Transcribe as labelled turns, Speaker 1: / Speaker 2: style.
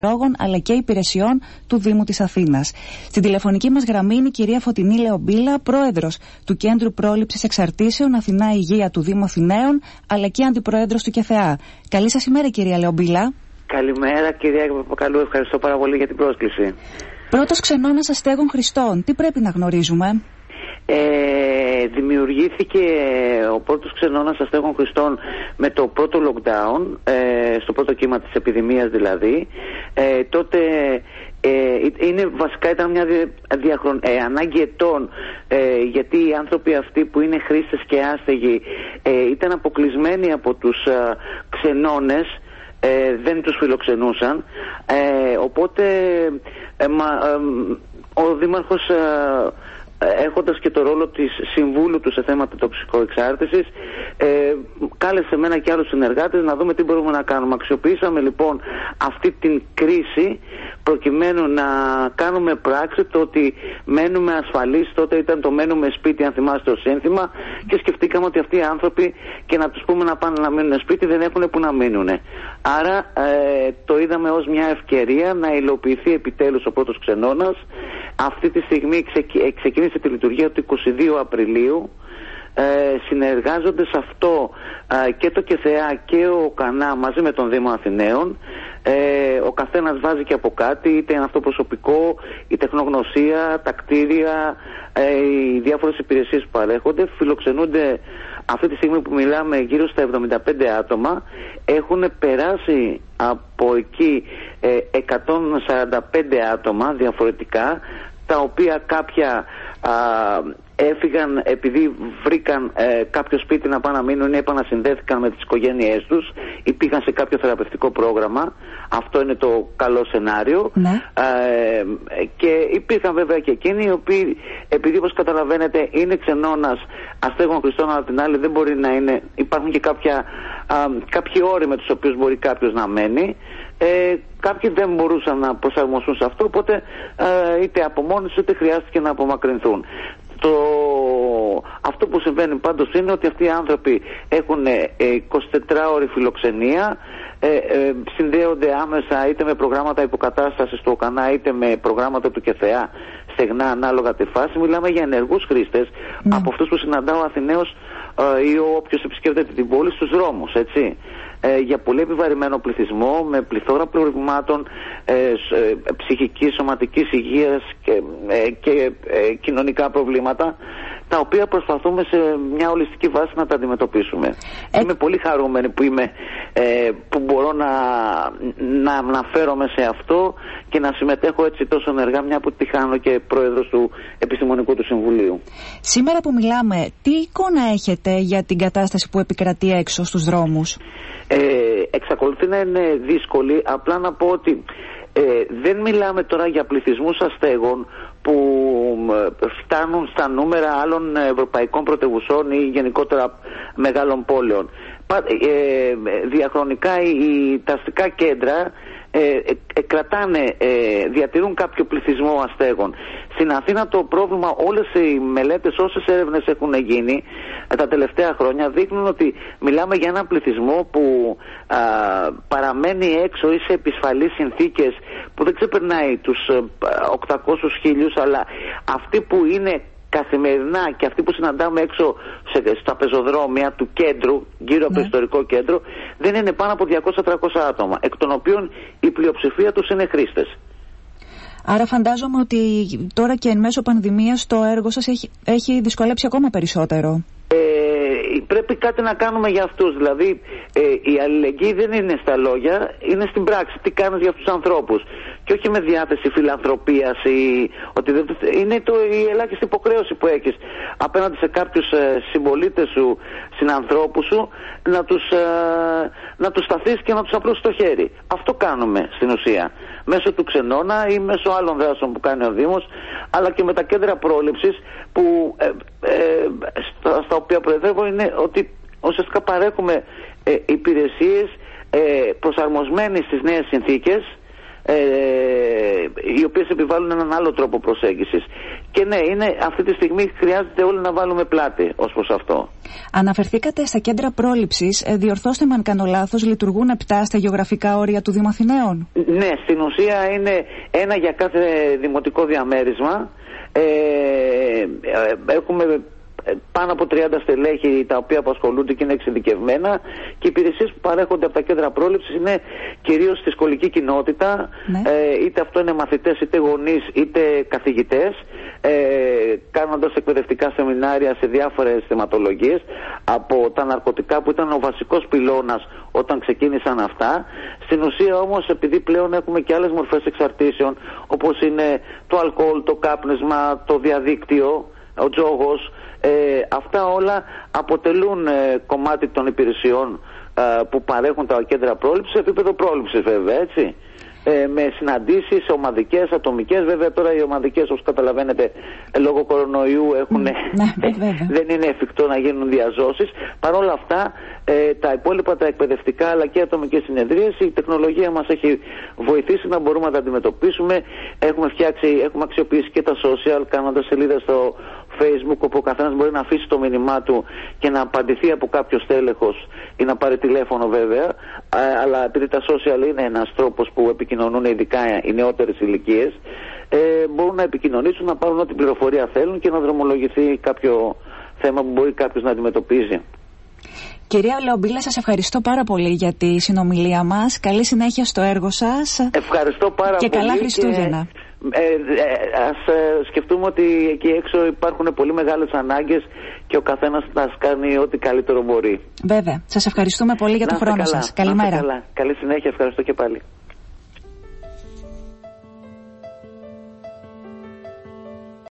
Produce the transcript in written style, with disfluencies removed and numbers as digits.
Speaker 1: αλλά και υπηρεσιών του Δήμου της Αθήνας. Στην τηλεφωνική μας γραμμή είναι η κυρία Φωτεινή Λεομπίλα, πρόεδρος του Κέντρου Πρόληψης Εξαρτήσεων Αθηνά Υγεία του Δήμου Αθηναίων, αλλά και αντιπρόεδρος του ΚΕΘΕΑ. Καλή σας ημέρα, κυρία Λεομπίλα.
Speaker 2: Καλημέρα, κυρία Παπακαλού, ευχαριστώ πάρα πολύ για την πρόσκληση.
Speaker 1: Πρώτος ξενώνας αστέγων Χριστών, τι πρέπει να γνωρίζουμε?
Speaker 2: Δημιουργήθηκε ο πρώτος ξενώνας αστέγων Χριστών με το πρώτο lockdown, στο πρώτο κύμα της επιδημίας δηλαδή. Τότε βασικά ήταν μια ανάγκη ετών, γιατί οι άνθρωποι αυτοί που είναι χρήστες και άστεγοι ήταν αποκλεισμένοι από τους ξενώνες, δεν τους φιλοξενούσαν, οπότε ο Δήμαρχος, έχοντας και το ρόλο της συμβούλου του σε θέματα τοξικοεξάρτησης, κάλεσε εμένα και άλλους συνεργάτες να δούμε τι μπορούμε να κάνουμε. Αξιοποιήσαμε λοιπόν αυτή την κρίση προκειμένου να κάνουμε πράξη το ότι μένουμε ασφαλείς. Τότε ήταν το μένουμε σπίτι, αν θυμάστε το σύνθημα, και σκεφτήκαμε ότι αυτοί οι άνθρωποι, και να τους πούμε να πάνε να μείνουν σπίτι, δεν έχουν που να μείνουν. Άρα το είδαμε ως μια ευκαιρία να υλοποιηθεί επιτέλους ο πρώτος ξενώνας. Αυτή τη στιγμή ξεκίνησε τη λειτουργία του 22 Απριλίου. Συνεργάζονται σε αυτό και το ΚΕΘΕΑ και ο ΚΑΝΑ μαζί με τον Δήμο Αθηναίων. Ο καθένας βάζει και από κάτι, είτε είναι αυτό προσωπικό, η τεχνογνωσία, τα κτίρια, οι διάφορες υπηρεσίες που παρέχονται. Φιλοξενούνται αυτή τη στιγμή που μιλάμε γύρω στα 75 άτομα. Έχουν περάσει από εκεί 145 άτομα διαφορετικά, τα οποία κάποια έφυγαν επειδή βρήκαν κάποιο σπίτι να πάνε να μείνουν ή επανασυνδέθηκαν με τις οικογένειές τους ή πήγαν σε κάποιο θεραπευτικό πρόγραμμα. Αυτό είναι το καλό σενάριο. Ναι. Και υπήρχαν βέβαια και εκείνοι οι οποίοι, επειδή όπως καταλαβαίνετε είναι ξενώνας αστέγων Χριστών, αλλά την άλλη δεν μπορεί να είναι, υπάρχουν και κάποιοι όροι με τους οποίους μπορεί κάποιος να μένει. Κάποιοι δεν μπορούσαν να προσαρμοστούν σε αυτό, οπότε είτε από μόνοι τους είτε χρειάστηκε να απομακρυνθούν. Αυτό που συμβαίνει πάντως είναι ότι αυτοί οι άνθρωποι έχουν 24 ώρη φιλοξενία, συνδέονται άμεσα είτε με προγράμματα υποκατάστασης του ΟΚΑΝΑ είτε με προγράμματα του ΚΕΘΕΑ, στεγνά ανάλογα τη φάση. Μιλάμε για ενεργούς χρήστες, από αυτούς που συναντάω ο Αθηναίος ή όποιος επισκέπτεται την πόλη στους δρόμους, έτσι. Για πολύ επιβαρημένο πληθυσμό, με πληθώρα προβλημάτων ψυχικής, σωματικής υγείας και κοινωνικά προβλήματα, τα οποία προσπαθούμε σε μια ολιστική βάση να τα αντιμετωπίσουμε. Είμαι πολύ χαρούμενη που μπορώ να αναφέρομαι σε αυτό και να συμμετέχω έτσι τόσο ενεργά, μια που τυχάνω και πρόεδρος του Επιστημονικού του Συμβουλίου.
Speaker 1: Σήμερα που μιλάμε, τι εικόνα έχετε για την κατάσταση που επικρατεί έξω στους δρόμους?
Speaker 2: Εξακολουθεί να είναι δύσκολη. Απλά να πω ότι δεν μιλάμε τώρα για πληθυσμούς αστέγων που φτάνουν στα νούμερα άλλων ευρωπαϊκών πρωτευουσών ή γενικότερα μεγάλων πόλεων. Διαχρονικά τα αστικά κέντρα διατηρούν κάποιο πληθυσμό αστέγων. Στην Αθήνα το πρόβλημα, όλες οι μελέτες, όσες έρευνες έχουν γίνει τα τελευταία χρόνια, δείχνουν ότι μιλάμε για έναν πληθυσμό που παραμένει έξω ή σε επισφαλείς συνθήκες, που δεν ξεπερνάει τους 800.000, αλλά αυτοί που είναι καθημερινά και αυτοί που συναντάμε έξω στα πεζοδρόμια του κέντρου, γύρω από το ιστορικό κέντρο, δεν είναι πάνω από 200-300 άτομα, εκ των οποίων η πλειοψηφία τους είναι χρήστες.
Speaker 1: Άρα φαντάζομαι ότι τώρα και εν μέσω πανδημίας το έργο σας έχει δυσκολέψει ακόμα περισσότερο.
Speaker 2: Πρέπει κάτι να κάνουμε για αυτούς. Δηλαδή η αλληλεγγύη δεν είναι στα λόγια, είναι στην πράξη. Τι κάνεις για αυτούς τους ανθρώπους? Και όχι με διάθεση φιλανθρωπίας ή ότι είναι η ελάχιστη υποχρέωση που έχεις απέναντι σε κάποιους συμπολίτες σου, συνανθρώπους σου, να τους σταθείς και να τους απλώσεις το χέρι. Αυτό κάνουμε στην ουσία, μέσω του ξενώνα ή μέσω άλλων δράσεων που κάνει ο Δήμος, αλλά και με τα κέντρα πρόληψης που στα οποία προεδρεύω, είναι ότι ουσιαστικά παρέχουμε υπηρεσίες προσαρμοσμένες στις νέες συνθήκες, οι οποίες επιβάλλουν έναν άλλο τρόπο προσέγγισης. Και ναι, αυτή τη στιγμή χρειάζεται όλοι να βάλουμε πλάτη ως προς αυτό.
Speaker 1: Αναφερθήκατε στα κέντρα πρόληψης. Διορθώστε με αν κάνω λάθος, λειτουργούν 7 στα γεωγραφικά όρια του Δήμου Αθηναίων.
Speaker 2: Ναι, στην ουσία είναι ένα για κάθε δημοτικό διαμέρισμα. Έχουμε πάνω από 30 στελέχη τα οποία απασχολούνται και είναι εξειδικευμένα, και οι υπηρεσίες που παρέχονται από τα κέντρα πρόληψης είναι κυρίως στη σχολική κοινότητα, ναι. Είτε αυτό είναι μαθητές, είτε γονείς, είτε καθηγητές, κάνοντας εκπαιδευτικά σεμινάρια σε διάφορες θεματολογίες, από τα ναρκωτικά που ήταν ο βασικός πυλώνας όταν ξεκίνησαν αυτά. Στην ουσία όμως, επειδή πλέον έχουμε και άλλες μορφές εξαρτήσεων, όπως είναι το αλκοόλ, το κάπνισμα, το διαδίκτυο, ο τζόγος, αυτά όλα αποτελούν κομμάτι των υπηρεσιών που παρέχουν τα κέντρα πρόληψης, σε επίπεδο πρόληψης βέβαια, έτσι. Με συναντήσεις ομαδικές, ατομικές. Βέβαια τώρα οι ομαδικές, όπως καταλαβαίνετε, λόγω κορονοϊού δεν είναι εφικτό να γίνουν διαζώσεις. Παρ' όλα αυτά, τα υπόλοιπα, τα εκπαιδευτικά αλλά και ατομικές συνεδρίες, η τεχνολογία μας έχει βοηθήσει να μπορούμε να τα αντιμετωπίσουμε. Έχουμε αξιοποιήσει και τα social, κάνοντας σελίδες στο Facebook, όπου ο καθένας μπορεί να αφήσει το μήνυμά του και να απαντηθεί από κάποιο στέλεχος ή να πάρει τηλέφωνο βέβαια. Αλλά επειδή τα social είναι ένας τρόπος που επικοινωνούν ειδικά οι νεότερες ηλικίες, μπορούν να επικοινωνήσουν, να πάρουν ό,τι πληροφορία θέλουν και να δρομολογηθεί κάποιο θέμα που μπορεί κάποιος να αντιμετωπίζει.
Speaker 1: Κυρία Λεομπίλα, σας ευχαριστώ πάρα πολύ για τη συνομιλία μας. Καλή συνέχεια στο έργο σας.
Speaker 2: Ευχαριστώ πάρα
Speaker 1: και
Speaker 2: πολύ.
Speaker 1: Καλά Χριστούγεννα.
Speaker 2: Ας σκεφτούμε ότι εκεί έξω υπάρχουν πολύ μεγάλες ανάγκες και ο καθένας να κάνει ό,τι καλύτερο μπορεί.
Speaker 1: Βέβαια. Σας ευχαριστούμε πολύ για τον χρόνο σας. Καλημέρα.
Speaker 2: Καλή συνέχεια. Ευχαριστώ και πάλι.